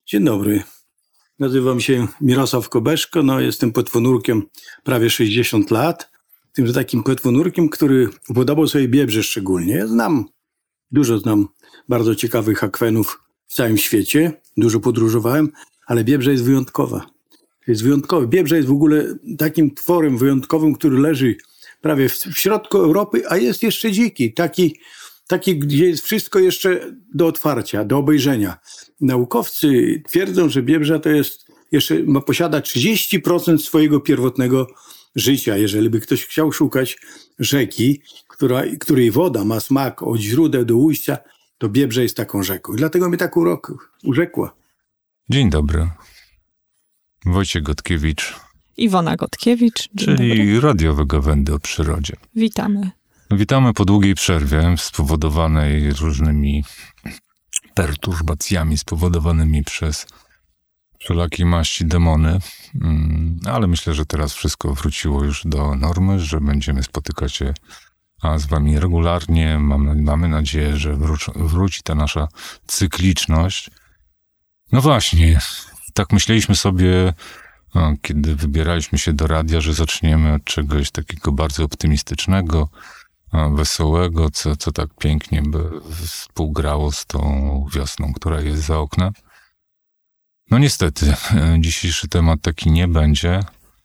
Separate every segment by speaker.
Speaker 1: Dzień dobry. Nazywam się Mirosław Kobeszko. Jestem płetwonurkiem prawie 60 lat. Tym, że takim płetwonurkiem, który upodobał sobie Biebrze szczególnie. Ja dużo znam bardzo ciekawych akwenów w całym świecie. Dużo podróżowałem, ale Biebrza jest wyjątkowa. Jest wyjątkowy. Biebrza jest w ogóle takim tworem wyjątkowym, który leży prawie w środku Europy, a jest jeszcze dziki. Taki, gdzie jest wszystko jeszcze do otwarcia, do obejrzenia. Naukowcy twierdzą, że Biebrza to jest posiada 30% swojego pierwotnego życia. Jeżeli by ktoś chciał szukać rzeki, której woda ma smak od źródeł do ujścia, to Biebrza jest taką rzeką. I dlatego mnie tak urzekła.
Speaker 2: Dzień dobry. Wojciech Gotkiewicz.
Speaker 3: Iwona Gotkiewicz.
Speaker 2: Czyli radiowe gawędy o przyrodzie.
Speaker 3: Witamy.
Speaker 2: Witamy po długiej przerwie spowodowanej różnymi perturbacjami spowodowanymi przez wszelakiej maści demony. Ale myślę, że teraz wszystko wróciło już do normy, że będziemy spotykać się z wami regularnie. Mamy nadzieję, że wróci ta nasza cykliczność. No właśnie, tak myśleliśmy sobie, kiedy wybieraliśmy się do radia, że zaczniemy od czegoś takiego bardzo optymistycznego, wesołego, co tak pięknie by współgrało z tą wiosną, która jest za oknem. No niestety, dzisiejszy temat taki nie będzie.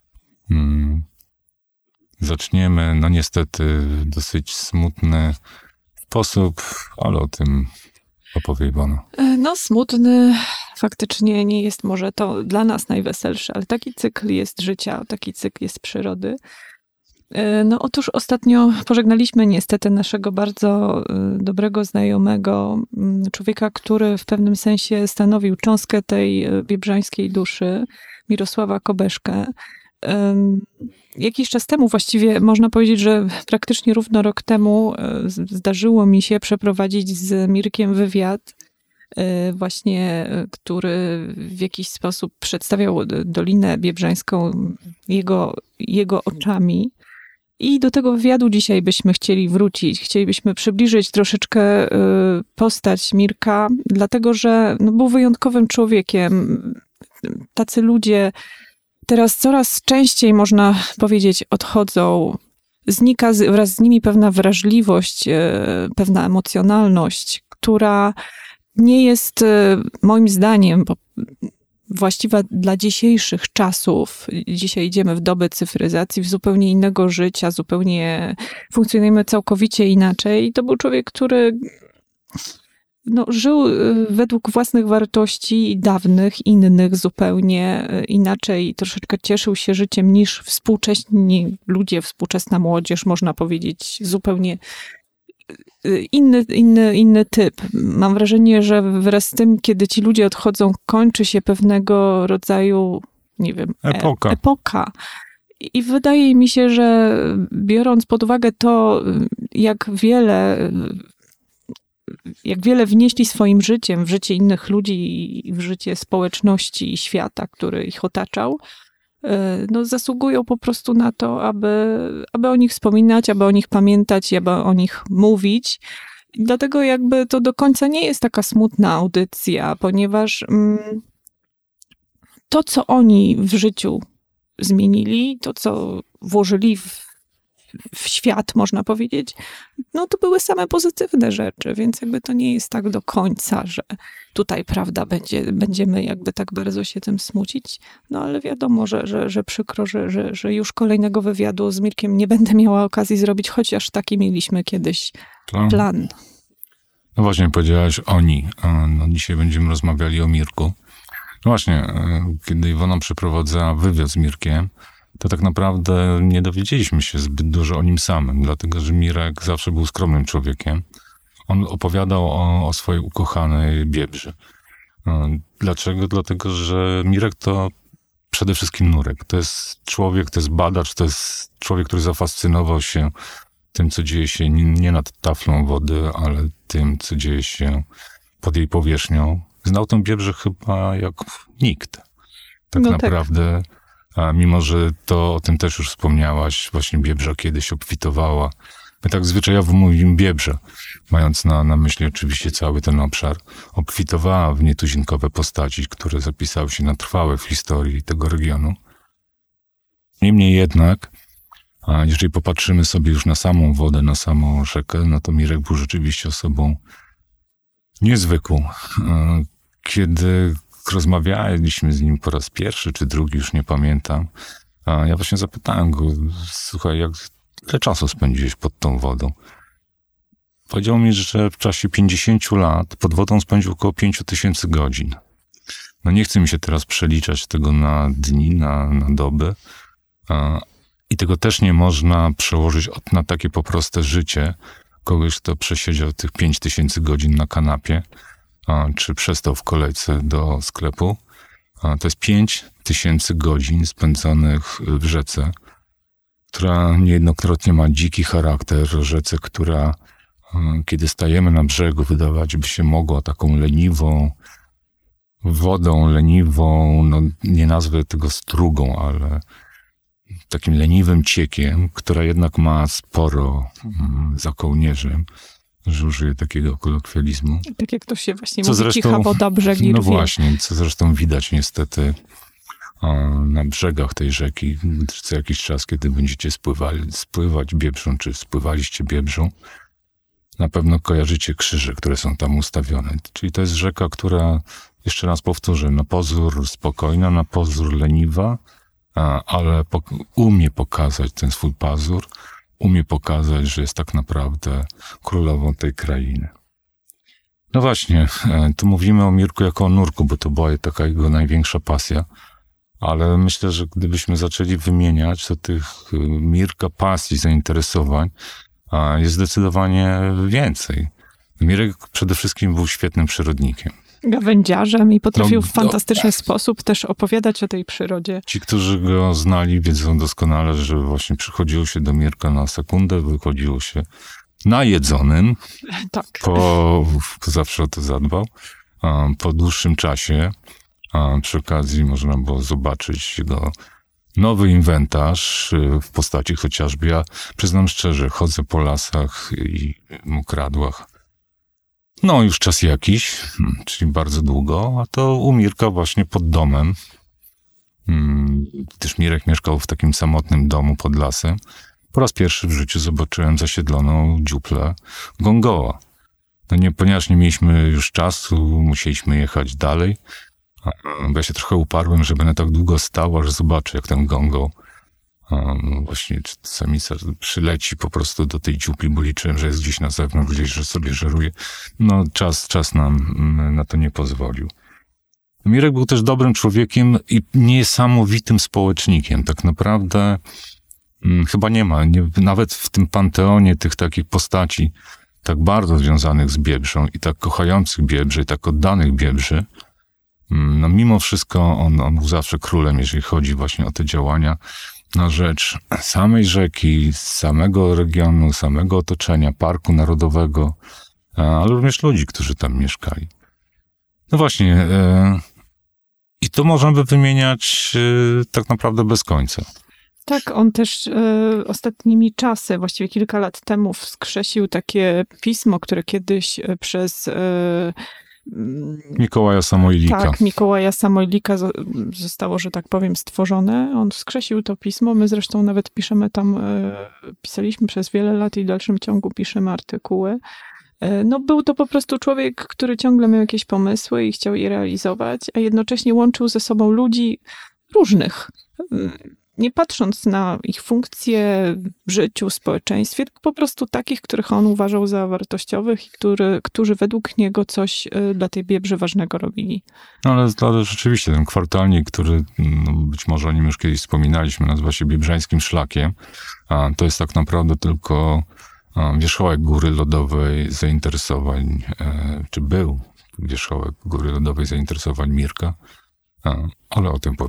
Speaker 2: Zaczniemy, no niestety, w dosyć smutny sposób, ale o tym opowie Iwona.
Speaker 3: No smutny faktycznie nie jest może to dla nas najweselszy, ale taki cykl jest życia, taki cykl jest przyrody. No otóż ostatnio pożegnaliśmy niestety naszego bardzo dobrego znajomego, człowieka, który w pewnym sensie stanowił cząstkę tej biebrzańskiej duszy, Mirosława Kobeszkę. Jakiś czas temu, właściwie można powiedzieć, że praktycznie równo rok temu zdarzyło mi się przeprowadzić z Mirkiem wywiad, właśnie, który w jakiś sposób przedstawiał Dolinę Biebrzańską jego oczami. I do tego wywiadu dzisiaj byśmy chcieli wrócić. Chcielibyśmy przybliżyć troszeczkę postać Mirka, dlatego że był wyjątkowym człowiekiem. Tacy ludzie teraz coraz częściej, można powiedzieć, odchodzą. Znika wraz z nimi pewna wrażliwość, pewna emocjonalność, która nie jest moim zdaniem właściwa dla dzisiejszych czasów. Dzisiaj idziemy w dobę cyfryzacji, w zupełnie innego życia, zupełnie funkcjonujemy całkowicie inaczej. I to był człowiek, który żył według własnych wartości dawnych, innych, zupełnie inaczej. Troszeczkę cieszył się życiem niż współcześni ludzie, współczesna młodzież, można powiedzieć, zupełnie inny typ. Mam wrażenie, że wraz z tym, kiedy ci ludzie odchodzą, kończy się pewnego rodzaju, nie wiem, epoka. I wydaje mi się, że biorąc pod uwagę to, jak wiele wnieśli swoim życiem w życie innych ludzi i w życie społeczności i świata, który ich otaczał, zasługują po prostu na to, aby o nich wspominać, aby o nich pamiętać, aby o nich mówić. I dlatego jakby to do końca nie jest taka smutna audycja, ponieważ to, co oni w życiu zmienili, to, co włożyli w świat, można powiedzieć, to były same pozytywne rzeczy, więc jakby to nie jest tak do końca, że tutaj, prawda, będziemy jakby tak bardzo się tym smucić, ale wiadomo, że przykro, że już kolejnego wywiadu z Mirkiem nie będę miała okazji zrobić, chociaż taki mieliśmy kiedyś plan.
Speaker 2: No właśnie, powiedziałaś oni. Dzisiaj będziemy rozmawiali o Mirku. No właśnie, kiedy Iwona przeprowadzała wywiad z Mirkiem, to tak naprawdę nie dowiedzieliśmy się zbyt dużo o nim samym, dlatego że Mirek zawsze był skromnym człowiekiem. On opowiadał o swojej ukochanej Biebrzy. Dlaczego? Dlatego, że Mirek to przede wszystkim nurek. To jest człowiek, to jest badacz, to jest człowiek, który zafascynował się tym, co dzieje się nie nad taflą wody, ale tym, co dzieje się pod jej powierzchnią. Znał tę Biebrze chyba jak nikt. Tak naprawdę. A mimo, że to o tym też już wspomniałaś, właśnie Biebrza kiedyś obfitowała My tak zwyczajowo mówimy Biebrze, mając na myśli oczywiście cały ten obszar. Obfitowała w nietuzinkowe postaci, które zapisały się na trwałe w historii tego regionu. Niemniej jednak, jeżeli popatrzymy sobie już na samą wodę, na samą rzekę, no to Mirek był rzeczywiście osobą niezwykłą. Kiedy rozmawialiśmy z nim po raz pierwszy czy drugi, już nie pamiętam, ja właśnie zapytałem go, słuchaj, ile czasu spędziłeś pod tą wodą? Powiedział mi, że w czasie 50 lat pod wodą spędził około 5000 godzin. No nie chce mi się teraz przeliczać tego na dni, na doby. I tego też nie można przełożyć na takie po proste życie kogoś, kto przesiedział tych 5000 godzin na kanapie, czy przestał w kolejce do sklepu. To jest 5000 godzin spędzonych w rzece, która niejednokrotnie ma dziki charakter, rzece, która kiedy stajemy na brzegu, wydawać by się mogła taką leniwą wodą, leniwą, no nie nazwę tego strugą, ale takim leniwym ciekiem, która jednak ma sporo za kołnierzem, że użyję takiego kolokwializmu.
Speaker 3: Tak jak to się właśnie
Speaker 2: Co
Speaker 3: mówi,
Speaker 2: zresztą,
Speaker 3: cicha woda, brzegi
Speaker 2: no
Speaker 3: rwie.
Speaker 2: właśnie, co zresztą widać niestety na brzegach tej rzeki. Co jakiś czas, kiedy będziecie spływać Biebrzą, czy spływaliście Biebrzą, na pewno kojarzycie krzyże, które są tam ustawione. Czyli to jest rzeka, która, jeszcze raz powtórzę, na pozór spokojna, na pozór leniwa, ale umie pokazać ten swój pazur, umie pokazać, że jest tak naprawdę królową tej krainy. No właśnie, tu mówimy o Mirku jako o nurku, bo to była taka jego największa pasja, ale myślę, że gdybyśmy zaczęli wymieniać, to tych Mirka pasji, zainteresowań jest zdecydowanie więcej. Mirek przede wszystkim był świetnym przyrodnikiem.
Speaker 3: Gawędziarzem i potrafił w fantastyczny sposób też opowiadać o tej przyrodzie.
Speaker 2: Ci, którzy go znali, wiedzą doskonale, że właśnie przychodziło się do Mirka na sekundę, wychodziło się najedzonym.
Speaker 3: Tak.
Speaker 2: Zawsze o to zadbał. Po dłuższym czasie, przy okazji można było zobaczyć jego nowy inwentarz w postaci chociażby, ja przyznam szczerze, chodzę po lasach i mokradłach. No, już czas jakiś, czyli bardzo długo, a to u Mirka właśnie pod domem, gdyż Mirek mieszkał w takim samotnym domu pod lasem, po raz pierwszy w życiu zobaczyłem zasiedloną dziuplę gongoła. No nie, ponieważ nie mieliśmy już czasu, musieliśmy jechać dalej, bo ja się trochę uparłem, że będę tak długo stał, aż zobaczę, jak ten gongoł właśnie samica przyleci po prostu do tej dziupli, bo liczyłem, że jest gdzieś na zewnątrz, gdzieś, że sobie żeruje. No czas nam na to nie pozwolił. Mirek był też dobrym człowiekiem i niesamowitym społecznikiem. Tak naprawdę chyba nie ma, nawet w tym panteonie tych takich postaci tak bardzo związanych z Biebrzą i tak kochających Biebrze i tak oddanych Biebrzy, no mimo wszystko on był zawsze królem, jeżeli chodzi właśnie o te działania na rzecz samej rzeki, samego regionu, samego otoczenia, parku narodowego, ale również ludzi, którzy tam mieszkali. No właśnie, i to można by wymieniać tak naprawdę bez końca.
Speaker 3: Tak, on też ostatnimi czasy, właściwie kilka lat temu wskrzesił takie pismo, które kiedyś przez
Speaker 2: Mikołaja Samoilika.
Speaker 3: Tak, Mikołaja Samoilika zostało, że tak powiem, stworzone. On wskrzesił to pismo. My zresztą nawet piszemy tam, pisaliśmy przez wiele lat i w dalszym ciągu piszemy artykuły. No był to po prostu człowiek, który ciągle miał jakieś pomysły i chciał je realizować, a jednocześnie łączył ze sobą ludzi różnych. Nie patrząc na ich funkcje w życiu, w społeczeństwie, tylko po prostu takich, których on uważał za wartościowych i którzy według niego coś dla tej Biebrzy ważnego robili.
Speaker 2: No ale rzeczywiście ten kwartalnik, który być może o nim już kiedyś wspominaliśmy, nazywa się Biebrzańskim Szlakiem, a to jest tak naprawdę tylko wierzchołek góry lodowej zainteresowań, czy był wierzchołek góry lodowej zainteresowań Mirka, ale o tym